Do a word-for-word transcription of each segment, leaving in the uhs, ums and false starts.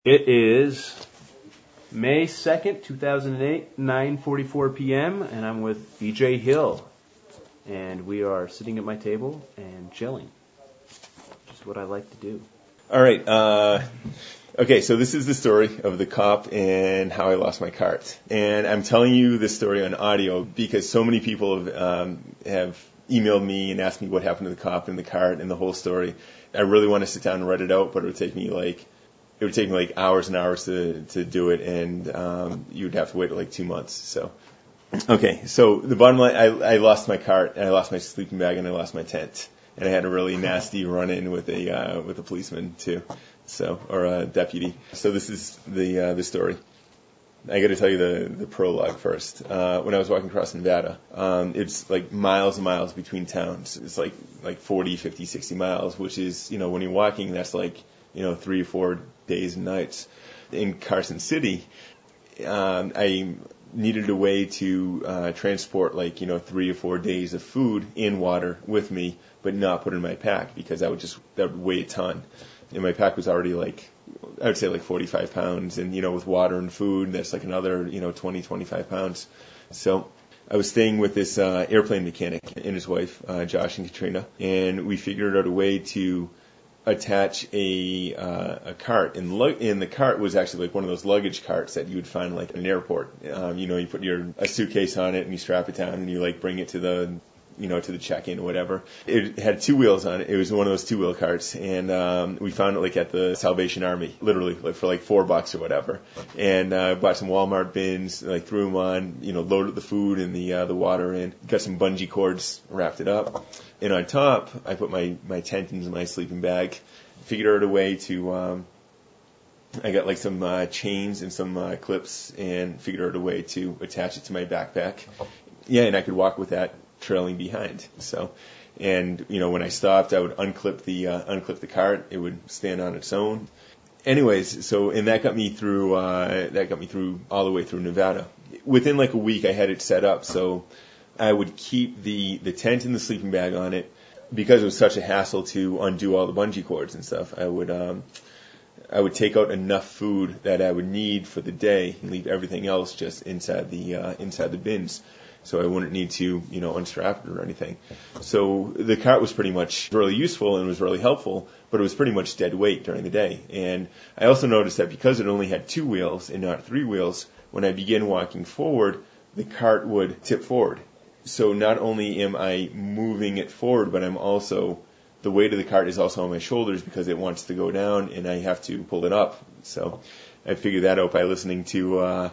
It is May second, two thousand eight, nine forty-four p.m., and I'm with B J Hill. And we are sitting at my table and chilling, which is what I like to do. All right. Uh, okay, so this is the story of the cop and how I lost my cart. And I'm telling you this story on audio because so many people have, um, have emailed me and asked me what happened to the cop and the cart and the whole story. I really want to sit down and write it out, but it would take me like it would take me like hours and hours to to do it, and um, you would have to wait like two months. So, okay, so the bottom line, I, I lost my cart, and I lost my sleeping bag, and I lost my tent, and I had a really nasty run-in with a uh, with a policeman too, so or a deputy. So this is the uh, the story. I got to tell you the, the prologue first. Uh, when I was walking across Nevada, um, it's like miles and miles between towns. It's like, like forty, fifty, sixty miles, which is, you know, when you're walking, that's like, you know, three or four days and nights. In Carson City, um, I needed a way to uh, transport like, you know, three or four days of food and water with me, but not put in my pack because that would just, that would weigh a ton. And my pack was already like, I would say like forty-five pounds, and, you know, with water and food, that's like another, you know, twenty, twenty-five pounds. So I was staying with this uh, airplane mechanic and his wife, uh, Josh and Katrina, and we figured out a way to attach a uh, a cart, and, lu- and the cart was actually like one of those luggage carts that you would find like in an airport. Um, you know, you put your a suitcase on it and you strap it down and you like bring it to the you know, to the check-in or whatever. It had two wheels on it. It was one of those two-wheel carts, and um, we found it like at the Salvation Army, literally, like for like four bucks or whatever. And uh, bought some Walmart bins, like threw them on, you know, loaded the food and the uh, the water in, got some bungee cords, wrapped it up, and on top I put my my tent into my sleeping bag. Figured out a way to. Um, I got like some uh, chains and some uh, clips, and figured out a way to attach it to my backpack. Yeah, and I could walk with that trailing behind. So, and you know, when I stopped, I would unclip the uh, unclip the cart. It would stand on its own. Anyways, so and that got me through. Uh, that got me through all the way through Nevada. Within like a week, I had it set up so I would keep the the tent and the sleeping bag on it because it was such a hassle to undo all the bungee cords and stuff. I would um, I would take out enough food that I would need for the day and leave everything else just inside the uh, inside the bins. So I wouldn't need to, you know, unstrap it or anything. So the cart was pretty much really useful and was really helpful, but it was pretty much dead weight during the day. And I also noticed that because it only had two wheels and not three wheels, when I began walking forward, the cart would tip forward. So not only am I moving it forward, but I'm also, the weight of the cart is also on my shoulders because it wants to go down and I have to pull it up. So I figured that out by listening to uh,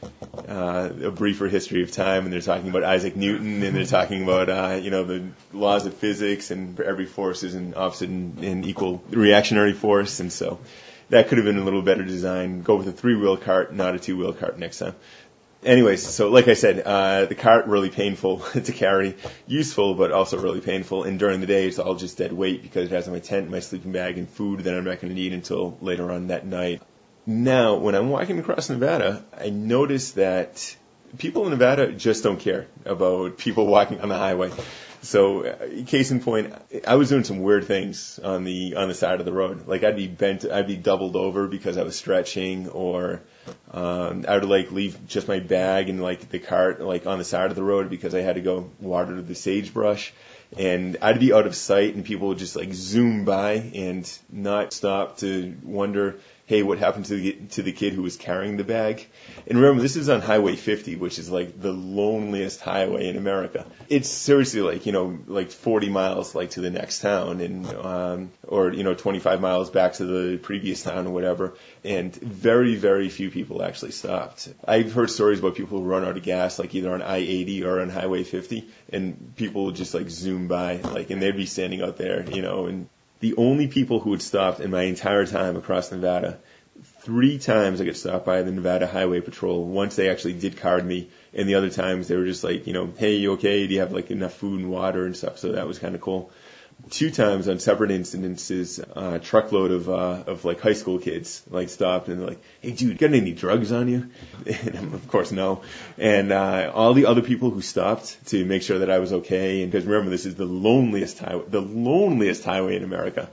uh, A Briefer History of Time, and they're talking about Isaac Newton, and they're talking about uh, you know the laws of physics, and for every force is an opposite and, and equal reactionary force, and so that could have been a little better design. Go with a three-wheel cart, not a two-wheel cart next time. Anyways, so like I said, uh, the cart really painful to carry, useful but also really painful. And during the day, it's all just dead weight because it has my tent, my sleeping bag, and food that I'm not going to need until later on that night. Now, when I'm walking across Nevada, I notice that people in Nevada just don't care about people walking on the highway. So, uh, case in point, I was doing some weird things on the on the side of the road. Like I'd be bent, I'd be doubled over because I was stretching, or um, I would like leave just my bag and like the cart like on the side of the road because I had to go water the sagebrush. And I'd be out of sight, and people would just like zoom by and not stop to wonder, hey, what happened to the to the kid who was carrying the bag? And remember, this is on Highway fifty, which is like the loneliest highway in America. It's seriously like, you know, like forty miles like to the next town, and um, or you know, twenty-five miles back to the previous town or whatever. And very, very few people actually stopped. I've heard stories about people who run out of gas, like either on I eighty or on Highway fifty, and people would just like zoom by, like, and they'd be standing out there, you know, and the only people who had stopped in my entire time across Nevada, three times I got stopped by the Nevada Highway Patrol. Once they actually did card me, and the other times they were just like, you know, hey, you okay? Do you have like enough food and water and stuff? So that was kind of cool. Two times on separate incidences, a uh, truckload of uh, of like high school kids like stopped and they're like, hey dude, got any drugs on you? And I'm, of course no. And uh, all the other people who stopped to make sure that I was okay, and because remember, this is the loneliest highway, the loneliest highway in America.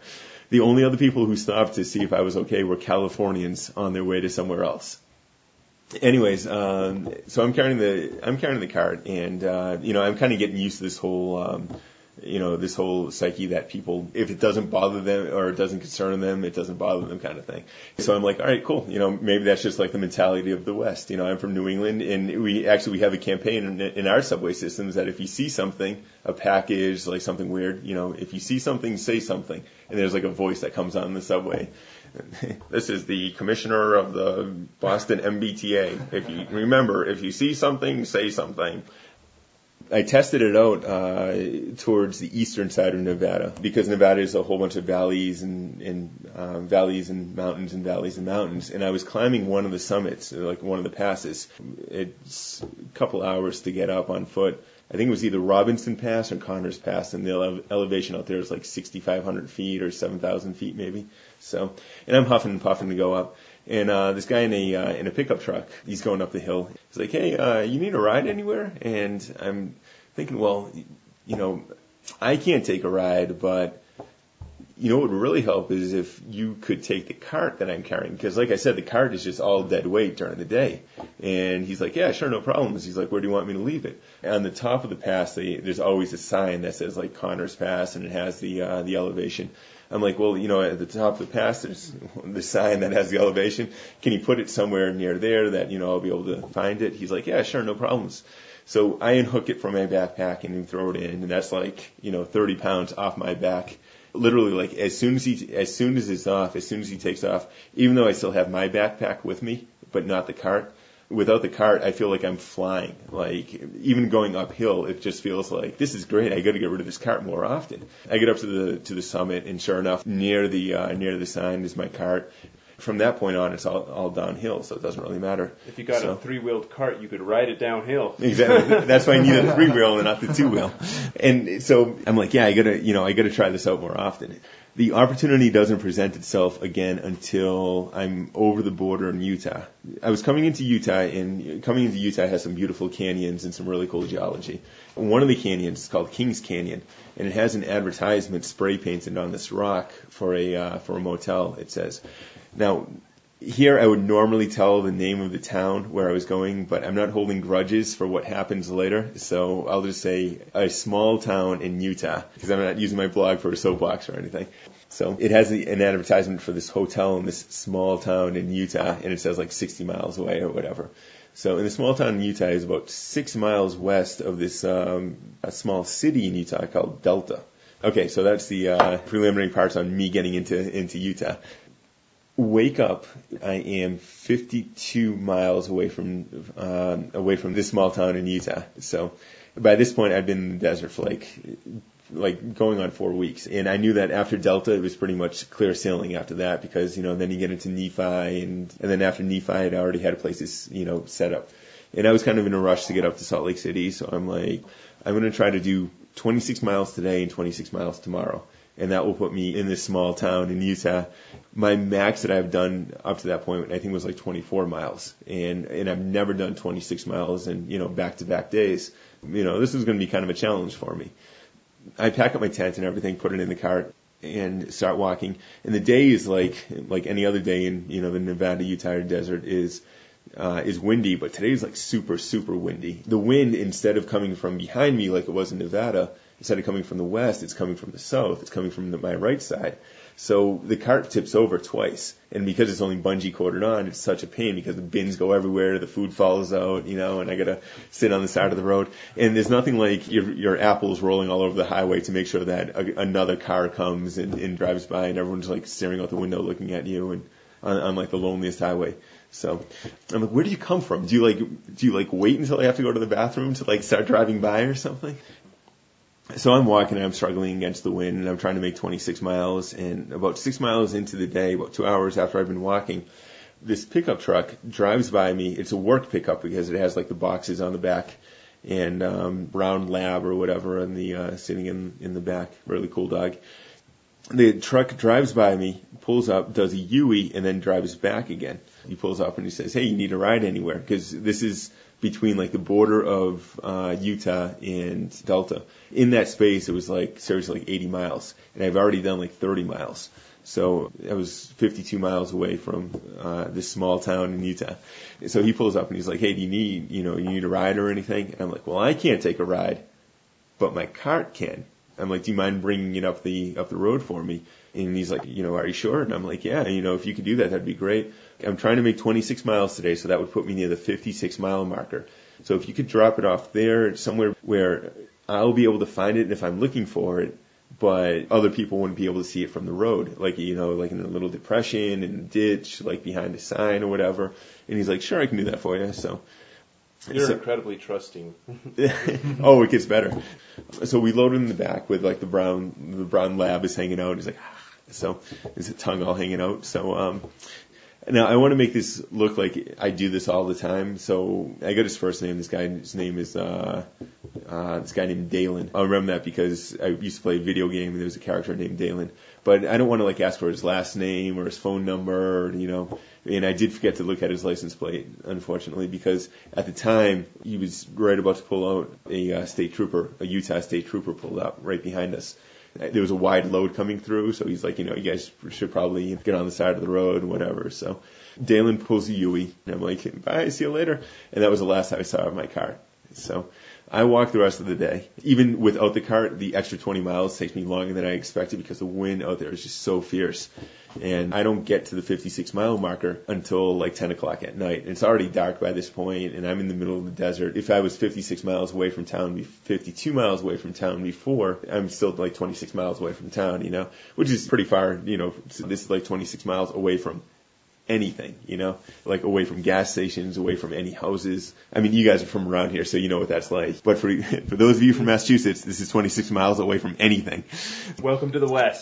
The only other people who stopped to see if I was okay were Californians on their way to somewhere else. Anyways, um, so I'm carrying the I'm carrying the cart, and uh, you know I'm kind of getting used to this whole um, you know this whole psyche that people, if it doesn't bother them or it doesn't concern them, it doesn't bother them kind of thing. So I'm like, all right, cool. You know, maybe that's just like the mentality of the West. You know, I'm from New England, and we actually we have a campaign in, in our subway systems that if you see something, a package, like something weird, you know, if you see something, say something, and there's like a voice that comes on in the subway. This is the commissioner of the Boston M B T A. If you remember, if you see something, say something. I tested it out uh, towards the eastern side of Nevada, because Nevada is a whole bunch of valleys and, and um, valleys and mountains and valleys and mountains. And I was climbing one of the summits, like one of the passes. It's a couple hours to get up on foot. I think it was either Robinson Pass or Connors Pass, and the ele- elevation out there is like sixty-five hundred feet or seven thousand feet maybe. So, and I'm huffing and puffing to go up. And uh, this guy in a uh, in a pickup truck, he's going up the hill. He's like, "Hey, uh, you need a ride anywhere?" And I'm thinking, well, you know, I can't take a ride, but you know what would really help is if you could take the cart that I'm carrying, because like I said, the cart is just all dead weight during the day. And he's like, yeah, sure, no problems. He's like, where do you want me to leave it? On the top of the pass, they, there's always a sign that says like Connors Pass, and it has the uh, the elevation. I'm like, well, you know, at the top of the pass, there's the sign that has the elevation. Can you put it somewhere near there that, you know, I'll be able to find it? He's like, yeah, sure, no problems. So I unhook it from my backpack and throw it in, and that's like, you know, thirty pounds off my back. Literally, like, as soon as he, as soon as it's off, as soon as he takes off, even though I still have my backpack with me, but not the cart, without the cart, I feel like I'm flying. Like, even going uphill, it just feels like, this is great. I got to get rid of this cart more often. I get up to the, to the summit, and sure enough, near the, uh, near the sign is my cart. From that point on, it's all, all downhill, so it doesn't really matter. If you got so. a three-wheeled cart, you could ride it downhill. Exactly. That's why I need a three-wheel and not the two-wheel. And so I'm like, yeah, I gotta, you know, I gotta try this out more often. The opportunity doesn't present itself again until I'm over the border in Utah. I was coming into Utah, and coming into Utah has some beautiful canyons and some really cool geology. One of the canyons is called Kings Canyon, and it has an advertisement spray painted on this rock for a uh, for a motel, it says. Now, here I would normally tell the name of the town where I was going, but I'm not holding grudges for what happens later, so I'll just say a small town in Utah, because I'm not using my blog for a soapbox or anything. So it has an advertisement for this hotel in this small town in Utah, and it says like sixty miles away or whatever. So in the small town in Utah is about six miles west of this um, a small city in Utah called Delta. Okay, so that's the uh, preliminary parts on me getting into into Utah. Wake up, I am fifty-two miles away from um, away from this small town in Utah. So by this point, I'd been in the desert for like like going on four weeks, and I knew that after Delta, it was pretty much clear sailing after that, because you know then you get into Nephi, and and then after Nephi, I'd already had places you know set up, and I was kind of in a rush to get up to Salt Lake City. So I'm like, I'm going to try to do twenty-six miles today and twenty-six miles tomorrow. And that will put me in this small town in Utah. My max that I've done up to that point, I think, was like twenty-four miles. And and I've never done twenty-six miles in, you know, back-to-back days. You know, this is going to be kind of a challenge for me. I pack up my tent and everything, put it in the cart, and start walking. And the day is like like any other day in, you know, the Nevada, Utah desert is uh, is windy. But today is like super, super windy. The wind, instead of coming from behind me like it was in Nevada, instead of coming from the west, it's coming from the south. It's coming from the, my right side. So the cart tips over twice. And because it's only bungee corded on, it's such a pain because the bins go everywhere, the food falls out, you know, and I got to sit on the side of the road. And there's nothing like your, your apples rolling all over the highway to make sure that a, another car comes and, and drives by and everyone's like staring out the window looking at you and on, on like the loneliest highway. So I'm like, where do you come from? Do you like, do you like wait until I have to go to the bathroom to like start driving by or something? So I'm walking and I'm struggling against the wind, and I'm trying to make twenty-six miles, and about six miles into the day, about two hours after I've been walking, this pickup truck drives by me. It's a work pickup because it has like the boxes on the back and um, brown lab or whatever in the uh, sitting in, in the back. Really cool dog. The truck drives by me, pulls up, does a U-E, and then drives back again. He pulls up and he says, hey, you need a ride anywhere? Because this is between like the border of uh, Utah and Delta. In that space, it was like seriously like eighty miles, and I've already done like thirty miles. So I was fifty-two miles away from uh, this small town in Utah. So he pulls up and he's like, hey, do you need, you know, you need a ride or anything? And I'm like, well, I can't take a ride, but my cart can. I'm like, do you mind bringing it up the up the road for me? And he's like, you know, are you sure? And I'm like, yeah, you know, if you could do that, that'd be great. I'm trying to make twenty-six miles today, so that would put me near the fifty-six mile marker. So if you could drop it off there somewhere where I'll be able to find it if I'm looking for it, but other people wouldn't be able to see it from the road, like, you know, like in a little depression, in a ditch, like behind a sign or whatever. And he's like, sure, I can do that for you. So you're so, incredibly trusting. Oh, it gets better. So we load it in the back with like the brown, the brown lab is hanging out. He's like, ah. So his tongue all hanging out. So, um, now I want to make this look like I do this all the time. So I got his first name. This guy's name is, uh, uh, this guy named Dalen. I remember that because I used to play a video game and there was a character named Dalen. But I don't want to like ask for his last name or his phone number, or, you know, and I did forget to look at his license plate, unfortunately, because at the time he was right about to pull out a uh, state trooper, a Utah state trooper pulled up right behind us. There was a wide load coming through, so he's like, you know, you guys should probably get on the side of the road and whatever. So Dalen pulls a Yui, and I'm like, bye, see you later. And that was the last time I saw of my car. So I walked the rest of the day. Even without the cart, the extra twenty miles takes me longer than I expected because the wind out there is just so fierce. And I don't get to the fifty-six mile marker until like ten o'clock at night. And it's already dark by this point, and I'm in the middle of the desert. If I was fifty-six miles away from town, fifty-two miles away from town before, I'm still like twenty-six miles away from town, you know, which is pretty far, you know. This is like twenty-six miles away from anything, you know, like away from gas stations, away from any houses. I mean, you guys are from around here, so you know what that's like. But for for those of you from Massachusetts, this is twenty-six miles away from anything. Welcome to the West.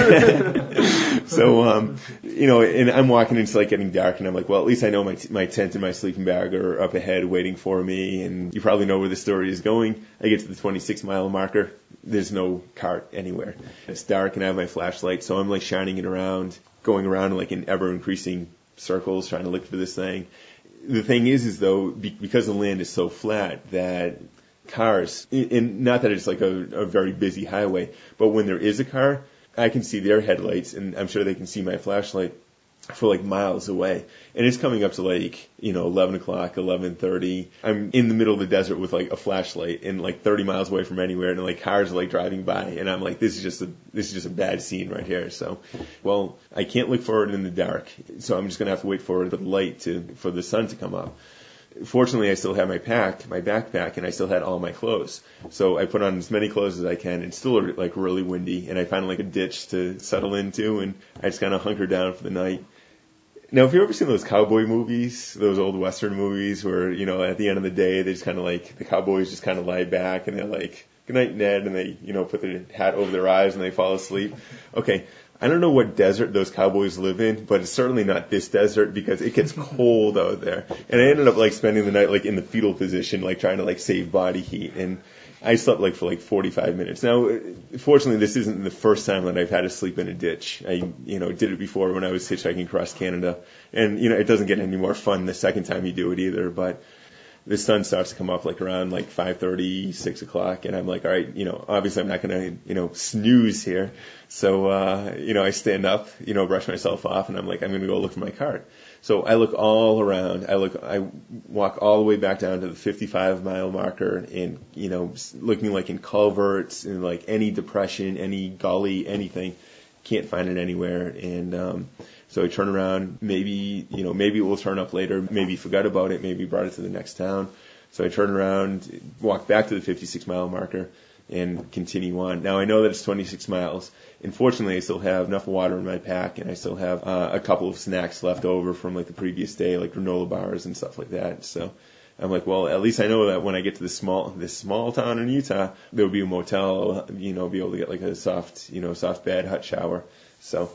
So, um, you know, and I'm walking, and it's like getting dark, and I'm like, well, at least I know my t- my tent and my sleeping bag are up ahead waiting for me, and you probably know where the story is going. I get to the twenty-six mile marker. There's no cart anywhere. It's dark, and I have my flashlight, so I'm like shining it around, going around like in ever increasing circles trying to look for this thing. The thing is, is though, be- because the land is so flat that cars, and not that it's like a, a very busy highway, but when there is a car, I can see their headlights, and I'm sure they can see my flashlight for like miles away. And it's coming up to like, you know, eleven o'clock, eleven thirty. I'm in the middle of the desert with like a flashlight and like thirty miles away from anywhere, and like cars are like driving by, and I'm like, this is just a, this is just a bad scene right here. So, well, I can't look for it in the dark. So I'm just going to have to wait for the light to, for the sun to come up. Fortunately, I still had my pack, my backpack, and I still had all my clothes. So I put on as many clothes as I can. It's still like really windy, and I found like a ditch to settle into, and I just kind of hunkered down for the night. Now, if you've ever seen those cowboy movies, those old Western movies where, you know, at the end of the day, they just kind of like, the cowboys just kind of lie back and they're like, good night, Ned, and they, you know, put their hat over their eyes and they fall asleep. Okay, I don't know what desert those cowboys live in, but it's certainly not this desert because it gets cold out there. And I ended up like spending the night like in the fetal position, like trying to like save body heat. And I slept like for like forty-five minutes. Now, fortunately, this isn't the first time that I've had to sleep in a ditch. I, you know, did it before when I was hitchhiking across Canada. And, you know, it doesn't get any more fun the second time you do it either. But the sun starts to come up like around like five thirty, six o'clock. And I'm like, all right, you know, obviously I'm not going to, you know, snooze here. So, uh, you know, I stand up, you know, brush myself off, and I'm like, I'm going to go look for my cart. So I look all around. I look, I walk all the way back down to the fifty-five mile marker, and, you know, looking like in culverts and like any depression, any gully, anything. Can't find it anywhere. And, um, so I turn around, maybe, you know, maybe it will turn up later. Maybe forgot about it. Maybe brought it to the next town. So I turn around, walk back to the fifty-six mile marker, and continue on. Now I know that it's twenty-six miles. Unfortunately, I still have enough water in my pack, and I still have uh, a couple of snacks left over from like the previous day, like granola bars and stuff like that. So I'm like, well, at least I know that when I get to this small this small town in Utah, there will be a motel. You know, be able to get like a soft, you know, soft bed, hot shower. So,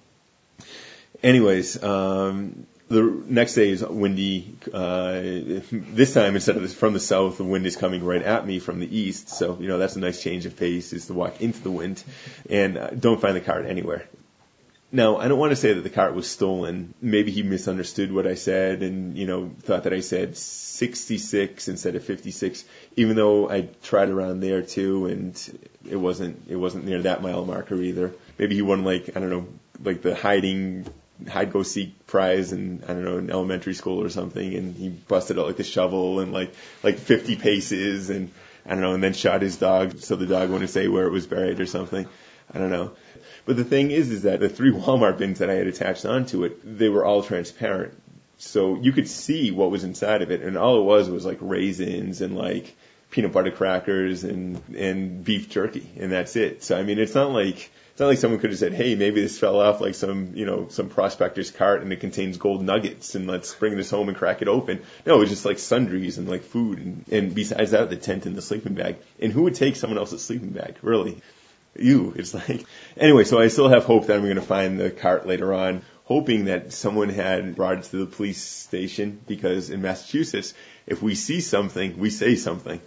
anyways, um, the next day is windy. Uh, this time, instead of this, from the south, the wind is coming right at me from the east. So, you know, that's a nice change of pace, is to walk into the wind, and uh, don't find the cart anywhere. Now, I don't want to say that the cart was stolen. Maybe he misunderstood what I said and, you know, thought that I said sixty-six instead of fifty-six, even though I tried around there too, and it wasn't, it wasn't near that mile marker either. Maybe he wanted, like, I don't know, like the hiding hide go seek prize in, I don't know, in elementary school or something, and he busted out like the shovel and like like fifty paces, and I don't know, and then shot his dog so the dog wouldn't say where it was buried or something. I don't know. But the thing is, is that the three Walmart bins that I had attached onto it, they were all transparent. So you could see what was inside of it, and all it was was like raisins and like peanut butter crackers and and beef jerky, and that's it. So I mean, it's not like it's not like someone could have said, "Hey, maybe this fell off like some you know some prospector's cart and it contains gold nuggets, and let's bring this home and crack it open." No, it was just like sundries and like food, and, and besides that, the tent and the sleeping bag. And who would take someone else's sleeping bag, really? You. It's like anyway. So I still have hope that I'm going to find the cart later on, hoping that someone had brought it to the police station, because in Massachusetts, if we see something, we say something.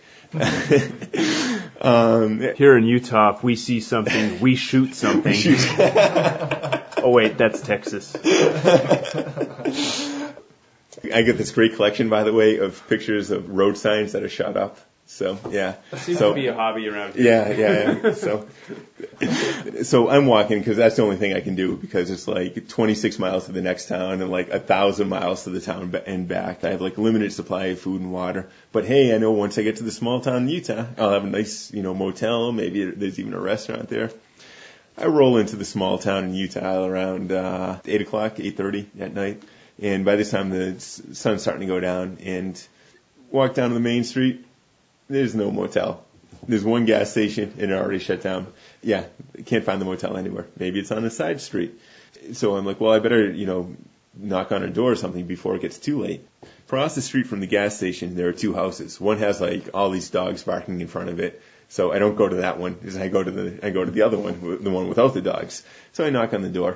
um, Here in Utah, if we see something, we shoot something. Oh, wait, that's Texas. I get this great collection, by the way, of pictures of road signs that are shot up. So, yeah. That seems so, to be a hobby around here. Yeah, yeah, yeah. So, so I'm walking because that's the only thing I can do, because it's like twenty-six miles to the next town and like a thousand miles to the town and back. I have like limited supply of food and water. But hey, I know once I get to the small town in Utah, I'll have a nice, you know, motel. Maybe there's even a restaurant there. I roll into the small town in Utah around uh, eight o'clock, eight thirty at night. And by this time, the sun's starting to go down, and walk down to the main street. There's no motel. There's one gas station, and it already shut down. Yeah, can't find the motel anywhere. Maybe it's on a side street. So I'm like, well, I better, you know, knock on a door or something before it gets too late. Across the street from the gas station, there are two houses. One has like all these dogs barking in front of it. So I don't go to that one. I go to the I go to the other one, the one without the dogs. So I knock on the door.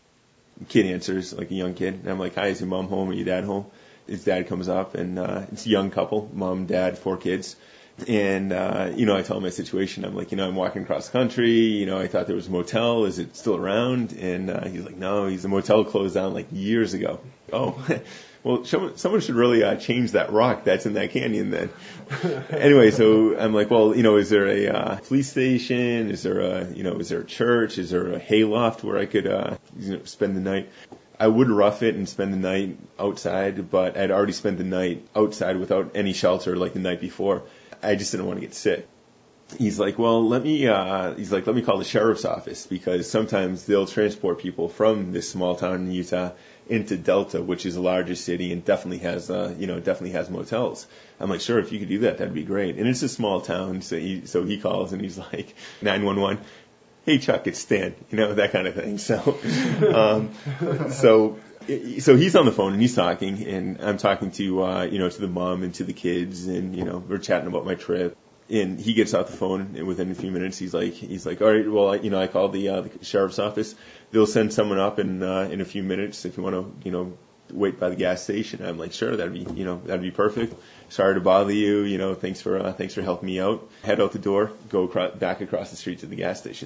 Kid answers, like a young kid. And I'm like, hi, is your mom home or your dad home? His dad comes up, and uh, it's a young couple, mom, dad, four kids. And, uh, you know, I tell him my situation. I'm like, you know, I'm walking across the country. You know, I thought there was a motel. Is it still around? And uh, he's like, no, he's the motel closed down like years ago. Oh, well, someone, someone should really uh, change that rock that's in that canyon then. Anyway, so I'm like, well, you know, is there a uh, police station? Is there a, you know, is there a church? Is there a hayloft where I could, uh, you know, spend the night? I would rough it and spend the night outside, but I'd already spent the night outside without any shelter like the night before. I just didn't want to get sick. He's like, well, let me, uh, he's like, let me call the sheriff's office, because sometimes they'll transport people from this small town in Utah into Delta, which is a larger city and definitely has, uh, you know, definitely has motels. I'm like, sure, if you could do that, that'd be great. And it's a small town, so he, so he calls and he's like, nine one one. Hey Chuck, it's Stan, you know, that kind of thing. So, um, so, so he's on the phone and he's talking, and I'm talking to, uh, you know, to the mom and to the kids, and, you know, we're chatting about my trip. And he gets off the phone, and within a few minutes, he's like, he's like, all right, well, I, you know, I called the, uh, the sheriff's office. They'll send someone up in, uh, in a few minutes if you want to, you know, wait by the gas station. I'm like, sure, that'd be, you know, that'd be perfect. Sorry to bother you, you know, thanks for, uh, thanks for helping me out. Head out the door, go across, back across the street to the gas station.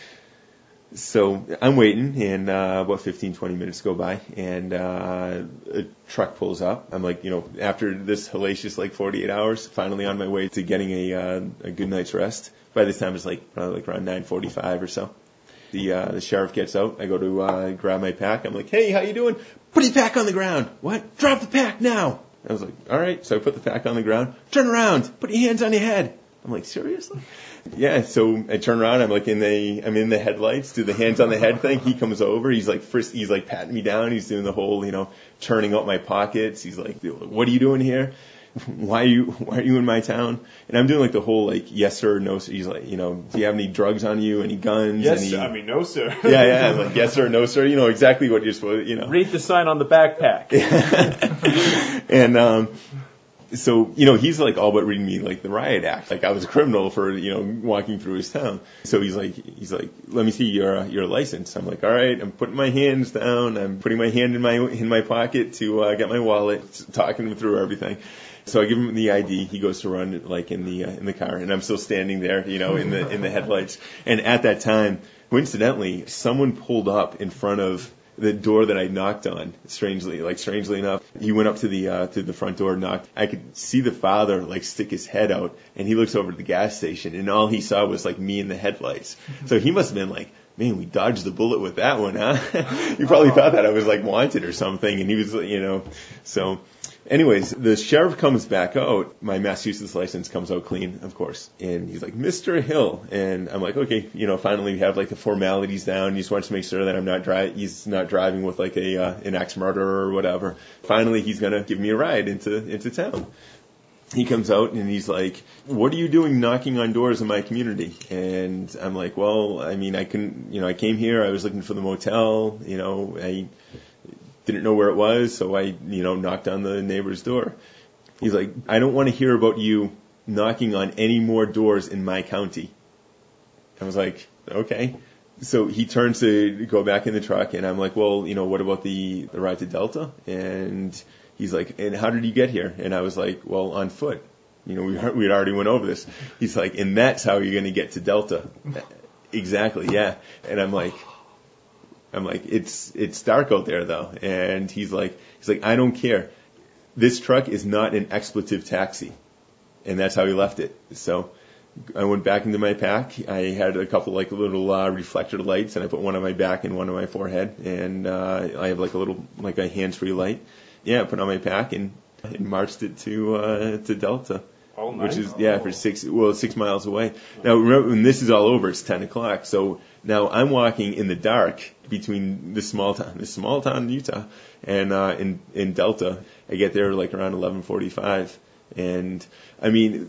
So I'm waiting, and uh, about fifteen, twenty minutes go by, and uh, a truck pulls up. I'm like, you know, after this hellacious like forty-eight hours, finally on my way to getting a uh, a good night's rest. By this time, it's like probably like around nine forty-five or so. The uh, the sheriff gets out. I go to uh, grab my pack. I'm like, hey, how you doing? Put your pack on the ground. What? Drop the pack now. I was like, all right. So I put the pack on the ground. Turn around. Put your hands on your head. I'm like, seriously? Yeah, so I turn around, I'm like in the, I'm in the headlights, do the hands on the head thing. He comes over, he's like, first, he's like patting me down, he's doing the whole, you know, turning out my pockets. He's like, what are you doing here? Why are you, why are you in my town? And I'm doing like the whole like, yes sir, no sir. He's like, you know, do you have any drugs on you, any guns? Yes, any... sir. I mean, no sir. Yeah, yeah, I'm like, yes sir, no sir. You know exactly what you're supposed to, you know. Read the sign on the backpack. And, um, so, you know, he's like all but reading me like the riot act. Like I was a criminal for, you know, walking through his town. So he's like, he's like, let me see your, uh, your license. I'm like, all right, I'm putting my hands down. I'm putting my hand in my, in my pocket to, uh, get my wallet, talking him through everything. So I give him the I D. He goes to run like in the, uh, in the car, and I'm still standing there, you know, in the, in the headlights. And at that time, coincidentally, someone pulled up in front of the door that I knocked on, strangely, like strangely enough. He went up to the, uh, to the front door, knocked. I could see the father, like, stick his head out, and he looks over at the gas station, and all he saw was, like, me in the headlights. So he must have been, like, man, we dodged the bullet with that one, huh? He probably thought that I was like wanted or something. And he was, you know, so anyways, the sheriff comes back out. My Massachusetts license comes out clean, of course. And he's like, Mister Hill. And I'm like, okay, you know, finally we have like the formalities down. He just wants to make sure that I'm not driving, he's not driving with like a, uh, an axe murderer or whatever. Finally, he's going to give me a ride into, into town. He comes out and he's like, what are you doing knocking on doors in my community? And I'm like, well, I mean, I can, you know, I came here, I was looking for the motel, you know, I didn't know where it was, so I, you know, knocked on the neighbor's door. He's like, I don't want to hear about you knocking on any more doors in my county. I was like, okay. So he turns to go back in the truck and I'm like, well, you know, what about the, the ride to Delta? And he's like, and how did you get here? And I was like, well, on foot. You know, we we had already went over this. He's like, and that's how you're going to get to Delta. Exactly, yeah. And I'm like, I'm like, it's it's dark out there though. And he's like, he's like, I don't care. This truck is not an expletive taxi. And that's how he left it. So I went back into my pack. I had a couple like little uh, reflector lights, and I put one on my back and one on my forehead. And uh, I have like a little like a hands-free light. Yeah, I put it on my pack and, and marched it to uh, to Delta, oh, nice. Which is yeah for six well six miles away. Now remember, when this is all over, it's ten o'clock. So now I'm walking in the dark between this small town, this small town in Utah, and uh, in in Delta. I get there like around eleven forty-five, and I mean,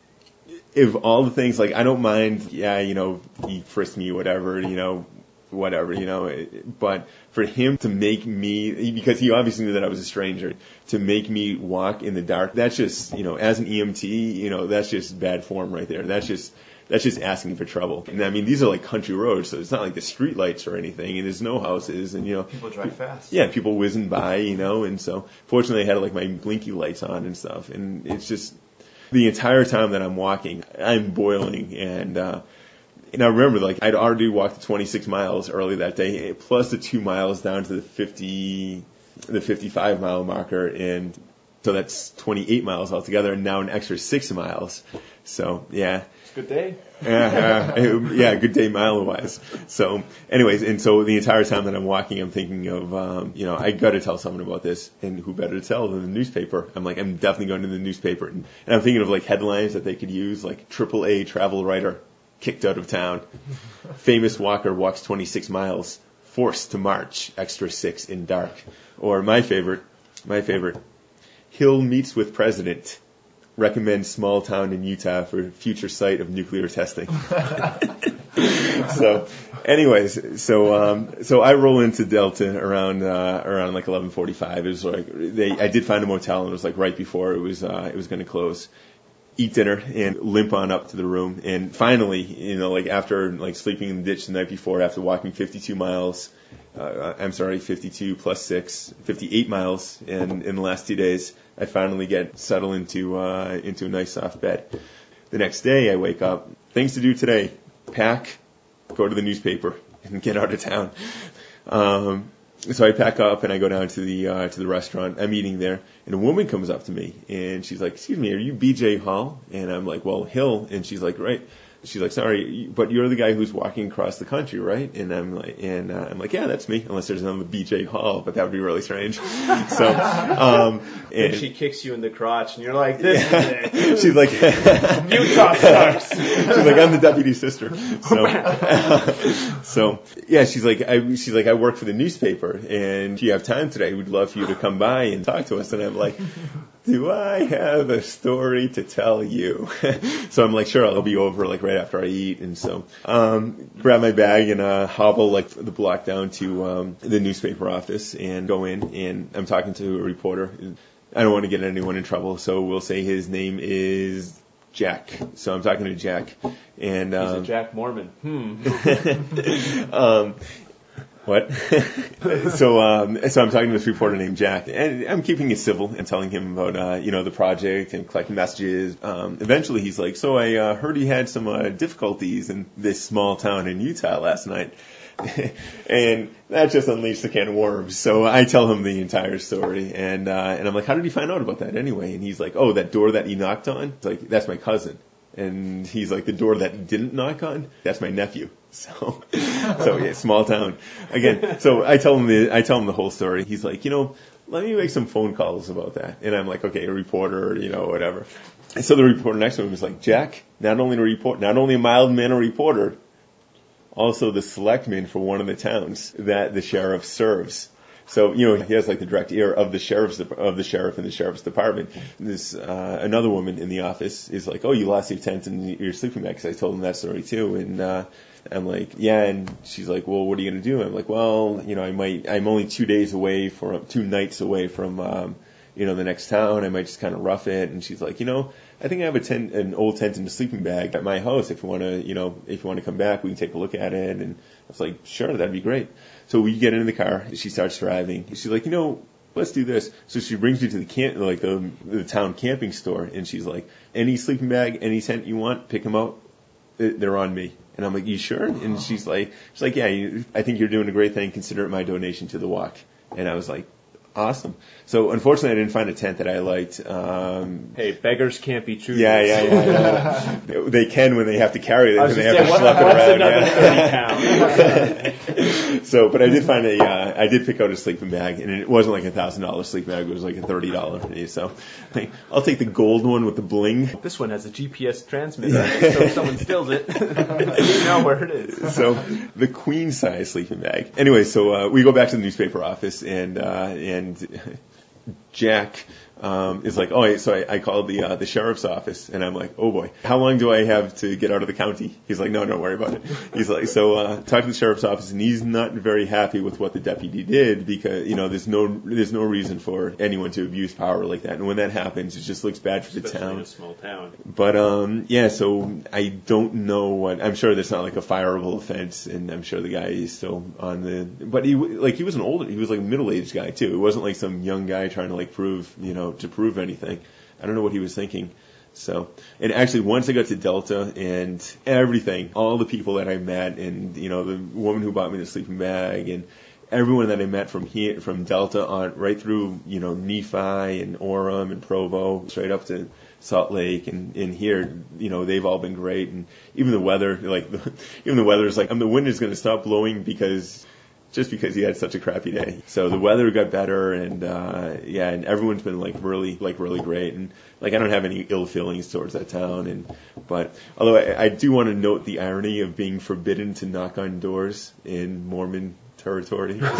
if all the things like I don't mind, yeah, you know, he frisked me, whatever, you know. Whatever, you know, but for him to make me, because he obviously knew that I was a stranger, to make me walk in the dark, that's just, you know, as an E M T, you know, that's just bad form right there. That's just, that's just asking for trouble. And I mean, these are like country roads, so it's not like the street lights or anything, and there's no houses, and you know. People drive fast. Yeah, people whizzing by, you know, and so fortunately I had like my blinky lights on and stuff, and it's just, the entire time that I'm walking, I'm boiling, and, uh, And I remember, like, I'd already walked twenty-six miles early that day, plus the two miles down to the fifty, the fifty-five mile marker, and so that's twenty-eight miles altogether, and now an extra six miles. So, yeah. It's a good day. Yeah, uh, yeah, good day mile-wise. So, anyways, and so the entire time that I'm walking, I'm thinking of, um, you know, I got to tell someone about this, and who better to tell than the newspaper? I'm like, I'm definitely going to the newspaper, and, and I'm thinking of like headlines that they could use, like triple A travel writer kicked out of town. Famous walker walks twenty-six miles, forced to march extra six in dark. Or my favorite, my favorite, Hill meets with president, recommends small town in Utah for future site of nuclear testing. So, anyways, so um, so I roll into Delta around uh, around like eleven forty-five. It was like they I did find a motel, and it was like right before it was uh, it was going to close. Eat dinner and limp on up to the room. And finally, you know, like after like sleeping in the ditch the night before, after walking fifty-two miles, uh, I'm sorry, fifty-two plus six, fifty-eight miles in, in the last two days, I finally get settled into, uh, into a nice soft bed. The next day I wake up, things to do today, pack, go to the newspaper and get out of town. Um, So I pack up and I go down to the uh, to the restaurant. I'm eating there, and a woman comes up to me and she's like, "Excuse me, are you B J Hall?" And I'm like, "Well, Hill." And she's like, "Right." She's like, "Sorry, but you're the guy who's walking across the country, right?" And I'm like, "And uh, I'm like, yeah, that's me. Unless there's another B J Hall, but that would be really strange." So, um, and and she kicks you in the crotch, and you're like, "This yeah. is it." She's like, Utah sucks. She's like, "I'm the deputy sister." So, uh, so yeah, she's like, I, she's like, "I work for the newspaper, and if you have time today, we'd love for you to come by and talk to us." And I'm like, "Do I have a story to tell you?" So I'm like, "Sure, I'll be over like right after I eat." And so, um, grab my bag and uh, hobble like the block down to um, the newspaper office and go in. And I'm talking to a reporter. I don't want to get anyone in trouble, so we'll say his name is Jack. So I'm talking to Jack, and um, he's a Jack Mormon. Hmm. um, What? so, um, so I'm talking to this reporter named Jack, and I'm keeping it civil and telling him about, uh, you know, the project and collecting messages. Um, eventually he's like, "So I, uh, heard you had some, uh, difficulties in this small town in Utah last night." And that just unleashed a can of worms. So I tell him the entire story, and, uh, and I'm like, "How did you find out about that anyway?" And he's like, "Oh, that door that you knocked on? It's like, that's my cousin." And he's like, the door that he didn't knock on, that's my nephew. So, so yeah, small town. Again, so I tell him the, I tell him the whole story. He's like, you know, let me make some phone calls about that. And I'm like, okay, a reporter, you know, whatever. And so the reporter next to him was like, Jack, not only a report, not only a mild-mannered reporter, also the selectman for one of the towns that the sheriff serves. So, you know, he has like the direct ear of the sheriff's, of the sheriff in the sheriff's department. This, uh, another woman in the office is like, oh, you lost your tent and your sleeping bag. Cause I told him that story too. And, uh, I'm like, yeah. And she's like, well, what are you going to do? I'm like, well, you know, I might, I'm only two days away from, two nights away from, um, you know, the next town. I might just kind of rough it. And she's like, you know, I think I have a tent, an old tent and a sleeping bag at my house. If you want to, you know, if you want to come back, we can take a look at it. And I was like, sure, that'd be great. So we get into the car. She starts driving. She's like, you know, let's do this. So she brings me to the camp, like the, the town camping store. And she's like, any sleeping bag, any tent you want, pick them out. They're on me. And I'm like, you sure? And she's like, she's like, yeah, you, I think you're doing a great thing. Consider it my donation to the walk. And I was like, awesome. So unfortunately, I didn't find a tent that I liked. Um, hey, beggars can't be choosers. Yeah, yeah, yeah. yeah. They can when they have to carry it and they have say, to what, schlep it around. Another yeah. So, but I did find a, uh, I did pick out a sleeping bag, and it wasn't like a thousand dollar sleeping bag. It was like a thirty dollar. So, like, I'll take the gold one with the bling. This one has a G P S transmitter, yeah. So if someone steals it, you know where it is. So, the queen size sleeping bag. Anyway, so uh, we go back to the newspaper office, and uh, and Jack um, is like, oh, so I, I called the uh, the sheriff's office, and I'm like, oh boy, how long do I have to get out of the county? He's like, no, don't worry about it. He's like, so uh, talk to the sheriff's office, and he's not very happy with what the deputy did because you know there's no there's no reason for anyone to abuse power like that, and when that happens, it just looks bad for the Especially town. In a small town. But um, yeah, so I don't know what. I'm sure that's not like a fireable offense, and I'm sure the guy is still on the. But he like he was an older, he was like a middle aged guy too. It wasn't like some young guy trying to like prove you know. to prove anything. I don't know what he was thinking. So, and actually once I got to Delta and everything, all the people that I met and, you know, the woman who bought me the sleeping bag and everyone that I met from here, from Delta on right through, you know, Nephi and Orem and Provo, straight up to Salt Lake and in here, you know, they've all been great. And even the weather, like, even the weather is like, um, the wind is going to stop blowing because just because he had such a crappy day. So the weather got better and, uh, yeah, and everyone's been like really, like really great. And like, I don't have any ill feelings towards that town. And, but although I, I do want to note the irony of being forbidden to knock on doors in Mormon territory. So,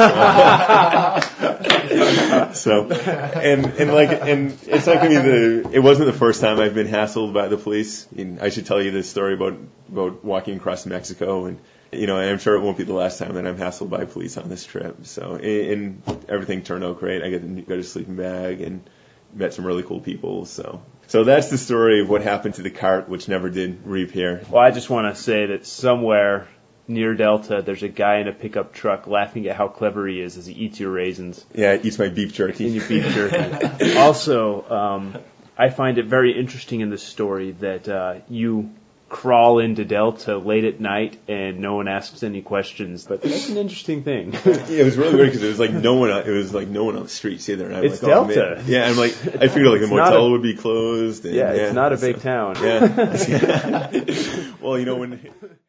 so and, and like, and it's not going to be the, it wasn't the first time I've been hassled by the police. And I should tell you this story about, about walking across Mexico and, you know, and I'm sure it won't be the last time that I'm hassled by police on this trip. So, and everything turned out great. I got to go to sleeping bag and met some really cool people. So, so that's the story of what happened to the cart, which never did reappear. Well, I just want to say that somewhere near Delta, there's a guy in a pickup truck laughing at how clever he is as he eats your raisins. Yeah, eats my beef jerky. And your beef jerky. Also, um, I find it very interesting in this story that uh, you crawl into Delta late at night and no one asks any questions, but that's an interesting thing. Yeah, it was really weird because it was like no one. It was like no one on the streets either. And I'm it's like, Delta. Oh, man. Yeah, I'm like, I figured like the motel a, would be closed. And, yeah, yeah, it's not a big so, town. Yeah. Well, you know when.